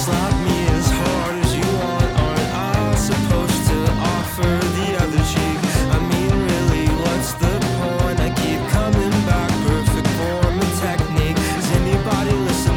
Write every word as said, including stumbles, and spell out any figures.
slap me as hard as you want. Aren't I supposed to offer the other cheek? I mean, really, what's the point? I keep coming back, perfect form and technique. Is anybody listening?